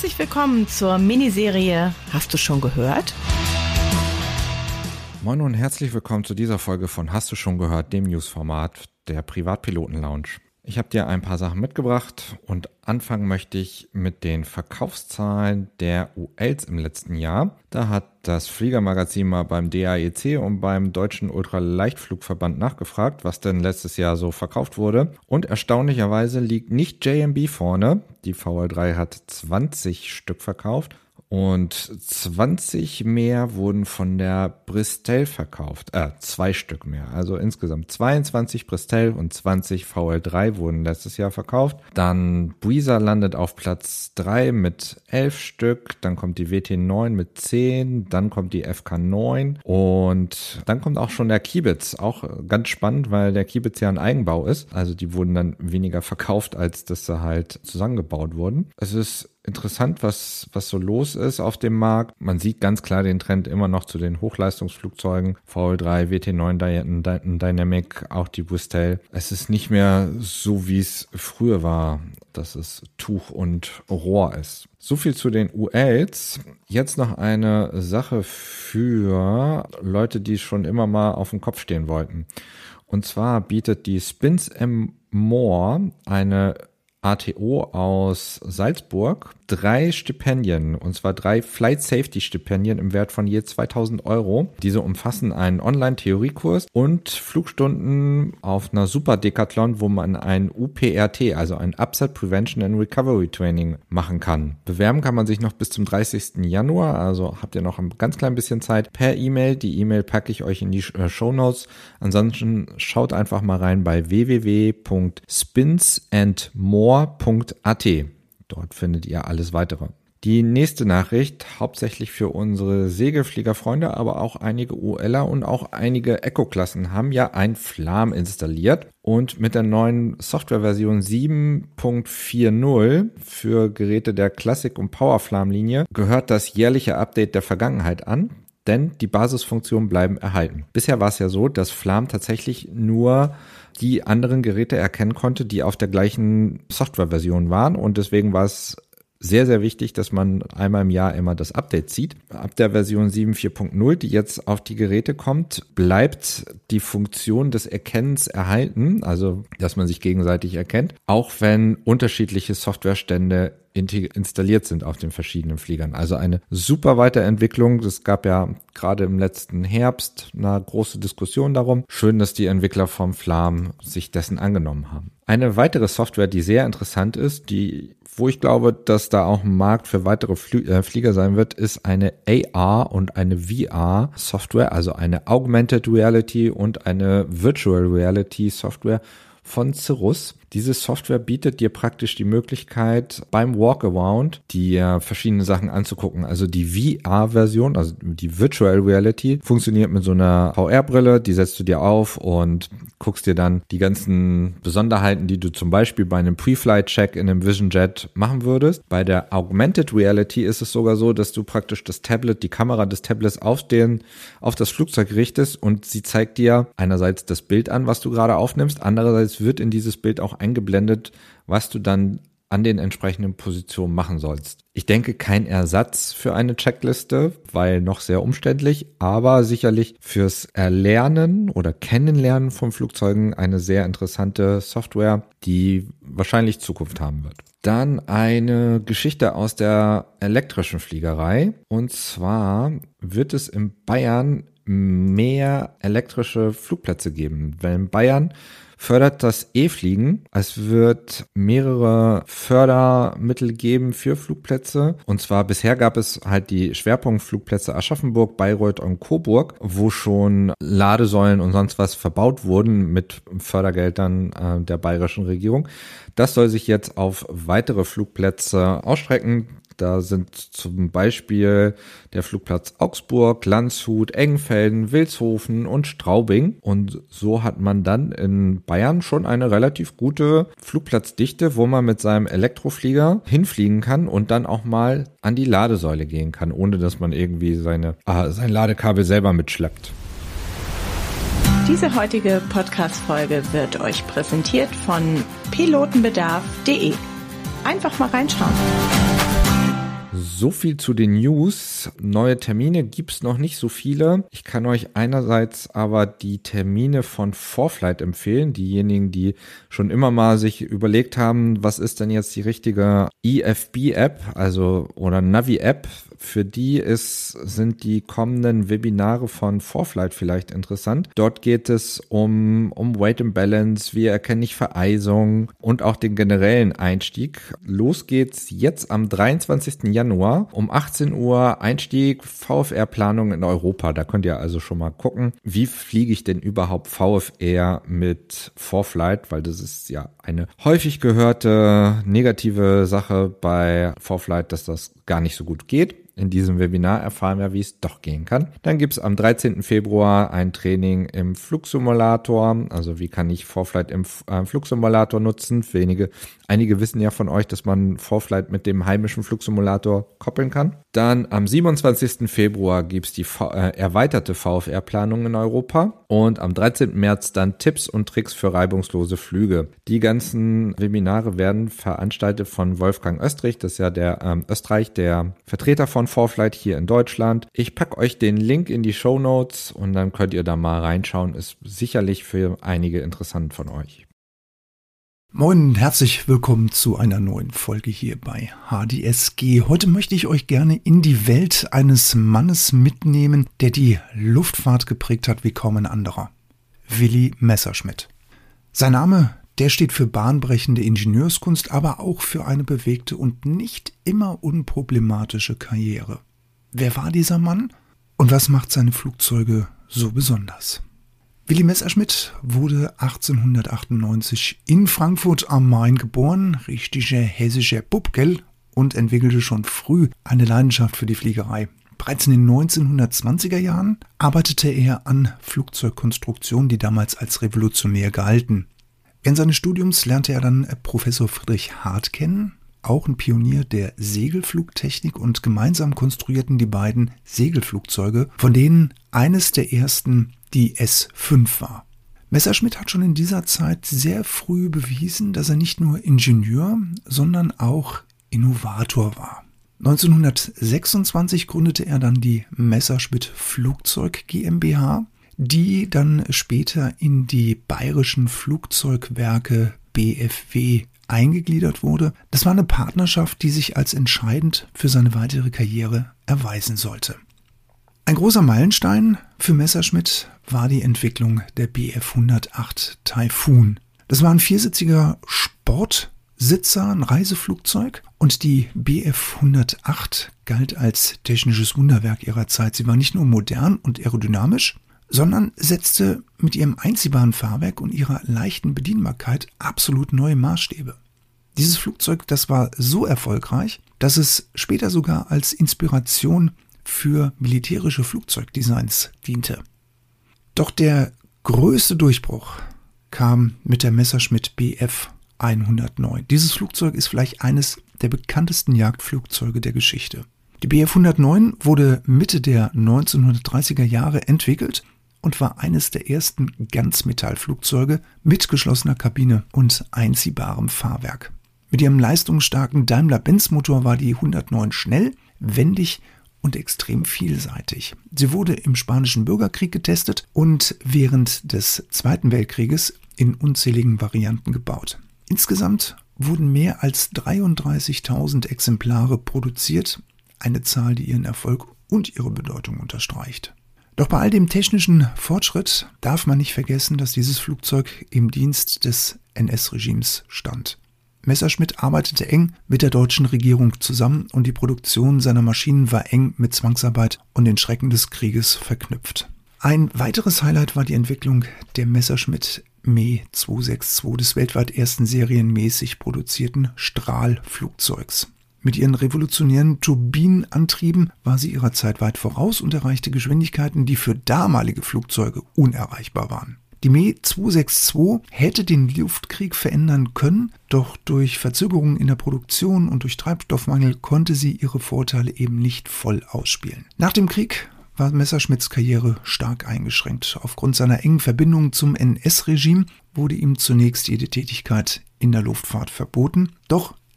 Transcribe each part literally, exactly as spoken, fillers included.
Herzlich willkommen zur Miniserie Hast du schon gehört? Moin und herzlich willkommen zu dieser Folge von Hast du schon gehört, dem Newsformat der Privatpiloten-Lounge. Ich habe dir ein paar Sachen mitgebracht und anfangen möchte ich mit den Verkaufszahlen der U Ls im letzten Jahr. Da hat das Fliegermagazin mal beim D A E C und beim Deutschen Ultraleichtflugverband nachgefragt, was denn letztes Jahr so verkauft wurde. Und erstaunlicherweise liegt nicht J M B vorne. Die V L drei hat zwanzig Stück verkauft. Und zwanzig mehr wurden von der Bristell verkauft, äh, zwei Stück mehr. Also insgesamt zweiundzwanzig Bristell und zwanzig V L drei wurden letztes Jahr verkauft. Dann Breezer landet auf Platz drei mit elf Stück. Dann kommt die W T neun mit zehn. Dann kommt die F K neun. Und dann kommt auch schon der Kiebitz. Auch ganz spannend, weil der Kiebitz ja ein Eigenbau ist. Also die wurden dann weniger verkauft, als dass sie halt zusammengebaut wurden. Es ist interessant, was was so los ist auf dem Markt. Man sieht ganz klar den Trend immer noch zu den Hochleistungsflugzeugen. V L drei, W T neun Dynamic, auch die Bristell. Es ist nicht mehr so, wie es früher war, dass es Tuch und Rohr ist. So viel zu den U Ls. Jetzt noch eine Sache für Leute, die schon immer mal auf dem Kopf stehen wollten. Und zwar bietet die Spins and More eine A T O aus Salzburg drei Stipendien, und zwar drei Flight Safety Stipendien im Wert von je zweitausend Euro. Diese umfassen einen Online-Theoriekurs und Flugstunden auf einer Super Decathlon, wo man ein U P R T, also ein Upset Prevention and Recovery Training, machen kann. Bewerben kann man sich noch bis zum dreißigsten Januar, also habt ihr noch ein ganz klein bisschen Zeit per E-Mail. Die E-Mail packe ich euch in die Shownotes. Ansonsten schaut einfach mal rein bei w w w punkt spins and more punkt a t. Dort findet ihr alles weitere. Die nächste Nachricht, hauptsächlich für unsere Segelfliegerfreunde, aber auch einige U Ler und auch einige Eco-Klassen haben ja ein Flam installiert. Und mit der neuen Softwareversion sieben Punkt vier null für Geräte der Classic- und Power-Flam-Linie gehört das jährliche Update der Vergangenheit an. Denn die Basisfunktionen bleiben erhalten. Bisher war es ja so, dass Flam tatsächlich nur die anderen Geräte erkennen konnte, die auf der gleichen Softwareversion waren. Und deswegen war es sehr, sehr wichtig, dass man einmal im Jahr immer das Update zieht. Ab der Version sieben Punkt vier Punkt null, die jetzt auf die Geräte kommt, bleibt die Funktion des Erkennens erhalten, also dass man sich gegenseitig erkennt, auch wenn unterschiedliche Softwarestände installiert sind auf den verschiedenen Fliegern. Also eine super Weiterentwicklung. Es gab ja gerade im letzten Herbst eine große Diskussion darum. Schön, dass die Entwickler vom Flam sich dessen angenommen haben. Eine weitere Software, die sehr interessant ist, die wo ich glaube, dass da auch ein Markt für weitere Flü- äh, Flieger sein wird, ist eine A R und eine V R Software, also eine Augmented Reality und eine Virtual Reality Software von Cirrus. Diese Software bietet dir praktisch die Möglichkeit, beim Walkaround dir verschiedene Sachen anzugucken. Also die V R-Version, also die Virtual Reality, funktioniert mit so einer V R-Brille, die setzt du dir auf und guckst dir dann die ganzen Besonderheiten, die du zum Beispiel bei einem Pre-Flight-Check in einem Vision Jet machen würdest. Bei der Augmented Reality ist es sogar so, dass du praktisch das Tablet, die Kamera des Tablets auf den, auf das Flugzeug richtest und sie zeigt dir einerseits das Bild an, was du gerade aufnimmst, andererseits wird in dieses Bild auch eingeblendet, was du dann an den entsprechenden Positionen machen sollst. Ich denke, kein Ersatz für eine Checkliste, weil noch sehr umständlich, aber sicherlich fürs Erlernen oder Kennenlernen von Flugzeugen eine sehr interessante Software, die wahrscheinlich Zukunft haben wird. Dann eine Geschichte aus der elektrischen Fliegerei. Und zwar wird es in Bayern mehr elektrische Flugplätze geben, weil in Bayern fördert das E-Fliegen. Es wird mehrere Fördermittel geben für Flugplätze. Und zwar bisher gab es halt die Schwerpunktflugplätze Aschaffenburg, Bayreuth und Coburg, wo schon Ladesäulen und sonst was verbaut wurden mit Fördergeldern äh, der bayerischen Regierung. Das soll sich jetzt auf weitere Flugplätze ausstrecken. Da sind zum Beispiel der Flugplatz Augsburg, Landshut, Engenfelden, Vilshofen und Straubing. Und so hat man dann in Bayern schon eine relativ gute Flugplatzdichte, wo man mit seinem Elektroflieger hinfliegen kann und dann auch mal an die Ladesäule gehen kann, ohne dass man irgendwie seine, ah, sein Ladekabel selber mitschleppt. Diese heutige Podcast-Folge wird euch präsentiert von pilotenbedarf punkt de. Einfach mal reinschauen. So viel zu den News. Neue Termine gibt's noch nicht so viele. Ich kann euch einerseits aber die Termine von ForeFlight empfehlen. Diejenigen, die schon immer mal sich überlegt haben, was ist denn jetzt die richtige E F B-App, also oder Navi-App. Für die ist, sind die kommenden Webinare von ForeFlight vielleicht interessant. Dort geht es um, um Weight and Balance, wie erkenne ich Vereisung und auch den generellen Einstieg. Los geht's jetzt am dreiundzwanzigsten Januar um achtzehn Uhr Einstieg V F R-Planung in Europa. Da könnt ihr also schon mal gucken, wie fliege ich denn überhaupt V F R mit ForeFlight, weil das ist ja eine häufig gehörte negative Sache bei ForeFlight, dass das gar nicht so gut geht. In diesem Webinar erfahren wir, wie es doch gehen kann. Dann gibt es am dreizehnten Februar ein Training im Flugsimulator. Also wie kann ich ForeFlight im äh, Flugsimulator nutzen? Wenige, einige wissen ja von euch, dass man ForeFlight mit dem heimischen Flugsimulator koppeln kann. Dann am siebenundzwanzigsten Februar gibt es die v- äh, erweiterte V F R-Planung in Europa. Und am dreizehnten März dann Tipps und Tricks für reibungslose Flüge. Die ganzen Webinare werden veranstaltet von Wolfgang Österreich. Das ist ja der ähm, Österreich, der Vertreter von ForeFlight hier in Deutschland. Ich packe euch den Link in die Shownotes und dann könnt ihr da mal reinschauen. Ist sicherlich für einige interessant von euch. Moin und herzlich willkommen zu einer neuen Folge hier bei H D S G. Heute möchte ich euch gerne in die Welt eines Mannes mitnehmen, der die Luftfahrt geprägt hat wie kaum ein anderer. Willy Messerschmitt. Sein Name, der steht für bahnbrechende Ingenieurskunst, aber auch für eine bewegte und nicht immer unproblematische Karriere. Wer war dieser Mann und was macht seine Flugzeuge so besonders? Willy Messerschmitt wurde achtzehnhundertachtundneunzig in Frankfurt am Main geboren, richtiger hessischer Bub, gell, und entwickelte schon früh eine Leidenschaft für die Fliegerei. Bereits in den neunzehnhundertzwanziger Jahren arbeitete er an Flugzeugkonstruktionen, die damals als revolutionär galten. Während seines Studiums lernte er dann Professor Friedrich Hart kennen, auch ein Pionier der Segelflugtechnik, und gemeinsam konstruierten die beiden Segelflugzeuge, von denen eines der ersten die S fünf war. Messerschmitt hat schon in dieser Zeit sehr früh bewiesen, dass er nicht nur Ingenieur, sondern auch Innovator war. neunzehnhundertsechsundzwanzig gründete er dann die Messerschmitt Flugzeug GmbH, die dann später in die Bayerischen Flugzeugwerke B F W eingegliedert wurde. Das war eine Partnerschaft, die sich als entscheidend für seine weitere Karriere erweisen sollte. Ein großer Meilenstein für Messerschmitt war die Entwicklung der B F hundertacht Typhoon. Das war ein viersitziger Sportsitzer, ein Reiseflugzeug, und die B F hundertacht galt als technisches Wunderwerk ihrer Zeit. Sie war nicht nur modern und aerodynamisch, sondern setzte mit ihrem einziehbaren Fahrwerk und ihrer leichten Bedienbarkeit absolut neue Maßstäbe. Dieses Flugzeug, das war so erfolgreich, dass es später sogar als Inspiration für militärische Flugzeugdesigns diente. Doch der größte Durchbruch kam mit der Messerschmitt B F hundertneun. Dieses Flugzeug ist vielleicht eines der bekanntesten Jagdflugzeuge der Geschichte. Die B F hundertneun wurde Mitte der neunzehnhundertdreißiger Jahre entwickelt und war eines der ersten Ganzmetallflugzeuge mit geschlossener Kabine und einziehbarem Fahrwerk. Mit ihrem leistungsstarken Daimler-Benz-Motor war die hundertneun schnell, wendig und extrem vielseitig. Sie wurde im Spanischen Bürgerkrieg getestet und während des Zweiten Weltkrieges in unzähligen Varianten gebaut. Insgesamt wurden mehr als dreiunddreißigtausend Exemplare produziert, eine Zahl, die ihren Erfolg und ihre Bedeutung unterstreicht. Doch bei all dem technischen Fortschritt darf man nicht vergessen, dass dieses Flugzeug im Dienst des N S-Regimes stand. Messerschmitt arbeitete eng mit der deutschen Regierung zusammen und die Produktion seiner Maschinen war eng mit Zwangsarbeit und den Schrecken des Krieges verknüpft. Ein weiteres Highlight war die Entwicklung der Messerschmitt M E zweihundertzweiundsechzig, des weltweit ersten serienmäßig produzierten Strahlflugzeugs. Mit ihren revolutionären Turbinenantrieben war sie ihrer Zeit weit voraus und erreichte Geschwindigkeiten, die für damalige Flugzeuge unerreichbar waren. Die M E zweihundertzweiundsechzig hätte den Luftkrieg verändern können, doch durch Verzögerungen in der Produktion und durch Treibstoffmangel konnte sie ihre Vorteile eben nicht voll ausspielen. Nach dem Krieg war Messerschmitts Karriere stark eingeschränkt. Aufgrund seiner engen Verbindung zum N S-Regime wurde ihm zunächst jede Tätigkeit in der Luftfahrt verboten. Doch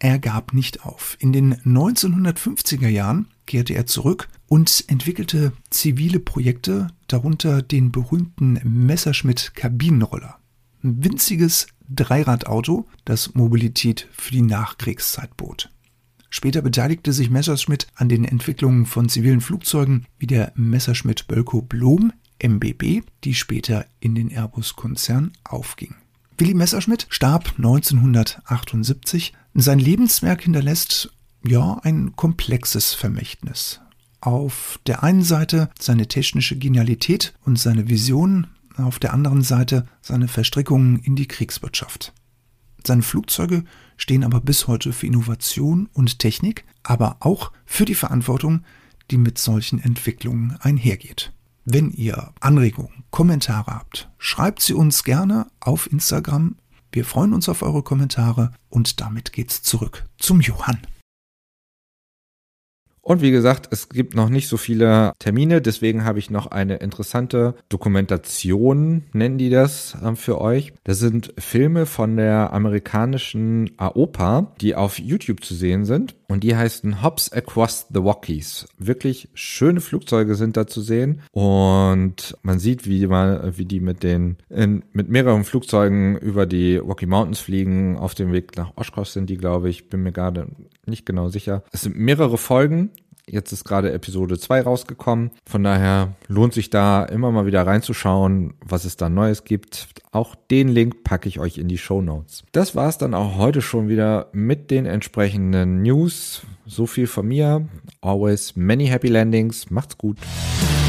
er gab nicht auf. In den neunzehnhundertfünfziger Jahren kehrte er zurück und entwickelte zivile Projekte, darunter den berühmten Messerschmitt-Kabinenroller. Ein winziges Dreiradauto, das Mobilität für die Nachkriegszeit bot. Später beteiligte sich Messerschmitt an den Entwicklungen von zivilen Flugzeugen wie der Messerschmitt-Bölkow-Blohm M B B, die später in den Airbus-Konzern aufging. Willy Messerschmitt starb neunzehnhundertachtundsiebzig. Sein Lebenswerk hinterlässt ja ein komplexes Vermächtnis. Auf der einen Seite seine technische Genialität und seine Vision, auf der anderen Seite seine Verstrickungen in die Kriegswirtschaft. Seine Flugzeuge stehen aber bis heute für Innovation und Technik, aber auch für die Verantwortung, die mit solchen Entwicklungen einhergeht. Wenn ihr Anregungen, Kommentare habt, schreibt sie uns gerne auf Instagram. Wir freuen uns auf eure Kommentare und damit geht's zurück zum Johann. Und wie gesagt, es gibt noch nicht so viele Termine, deswegen habe ich noch eine interessante Dokumentation, nennen die das, für euch. Das sind Filme von der amerikanischen A O P A, die auf YouTube zu sehen sind. Und die heißen Hops Across the Rockies. Wirklich schöne Flugzeuge sind da zu sehen. Und man sieht, wie, man, wie die mit den in, mit mehreren Flugzeugen über die Rocky Mountains fliegen. Auf dem Weg nach Oshkosh sind die, glaube ich. Bin mir gerade nicht genau sicher. Es sind mehrere Folgen. Jetzt ist gerade Episode zwei rausgekommen. Von daher lohnt sich da immer mal wieder reinzuschauen, was es da Neues gibt. Auch den Link packe ich euch in die Shownotes. Das war es dann auch heute schon wieder mit den entsprechenden News. So viel von mir. Always many happy landings. Macht's gut.